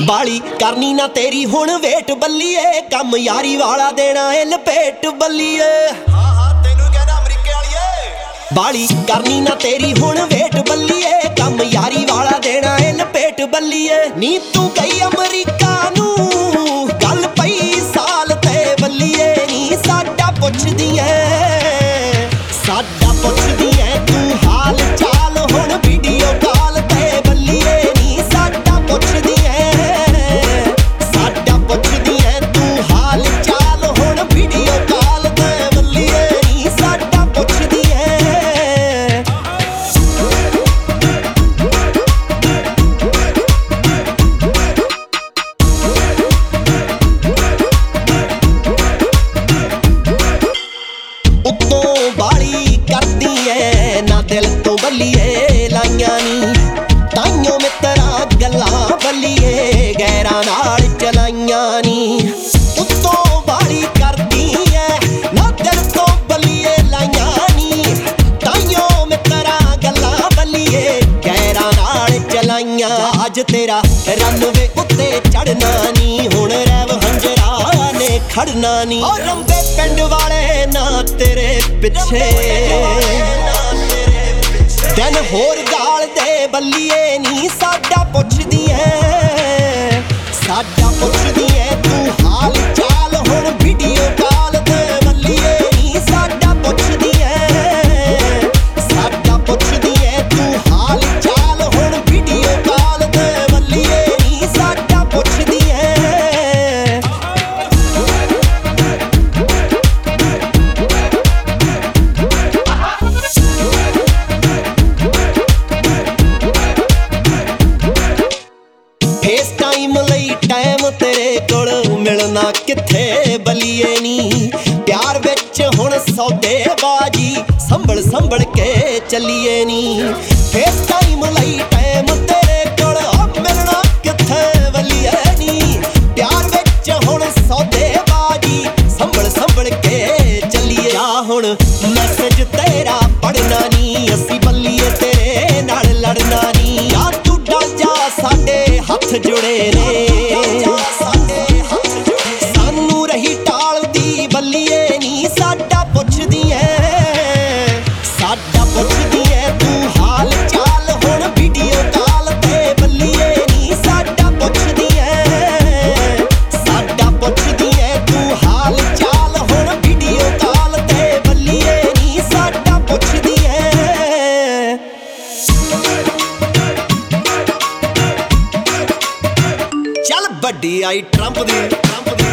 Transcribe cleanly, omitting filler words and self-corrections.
बाली करनी ना तेरी हुण वेट बल्लीए कम यारी वाला देना ए लपेट बल्लीए हाँ हाँ तेनू कहना अमरीके वालीए बाली करनी ना तेरी हुण वेट बल्लीए कम यारी वाला देना ए लपेट बल्लीए नी तू गई अमरीका नू गल पई साल ते बल्लीए नी साडा पुछदी ऐ तू हाल चाल हुण वीडियो कॉल ते बल्लीए नी साडा पुछदी ऐ तू हाल चाल हुण वीडियो कॉल ते बल्लीए नी साडा पुछदी ऐ उत्तों बाली करदी ऐ ना दिल तो बल्लीए लाइयां नी ताइयों मित्तरा गल्लां बल्लीए गैरां नाल चलाइयां नी उत्तों बाली करदी ऐ ना दिल तो बल्लीए लाइयां नी ताइयों मित्तरा गल्लां बल्लीए गैरां नाल चलाइयां अज तेरा रनवे उत्ते चढ़ना नी हुण रैव हंजरा ने खड़ना नी और रंबे पिंड वाले ना तेरे पिछे दिन होर गाल दे बल्लीए नी साडा पुछदी ऐ तू हाल चाल हुण वीडियो कॉल ते बल्लीए नी साडा पुछदी ऐ तू हाल चाल हुण वीडियो कॉल ते बल्लीए नी साडा पुछदी ऐ फेस टाइम लई टाइम तेरे कोल मिलना किथे बल्लीए नी प्यार विच हुण सौदेबाजी संभल संभल के चलिए नी फेस टाइम लई टाइम तेरे कोल मिलना किथे बल्लीए नी प्यार विच हुण सौदेबाजी संभल संभल के चलिए जा हुण मैसेज तेरा पढ़ना नी असी बल्लीए तेरे नाल लड़ना नी या तू डर जा साडे हथ जुड़े ने सानू रही टालदी बल्लीए नी साडा पुछदी ऐ तू हाल चाल हुण वीडियो कॉल ते बल्लीए नी साडा पुछदी ऐ तू हाल चाल हुण वीडियो कॉल ते बल्लीए नी साडा पुछदी ऐ चल बड्डी आई ट्रंप दी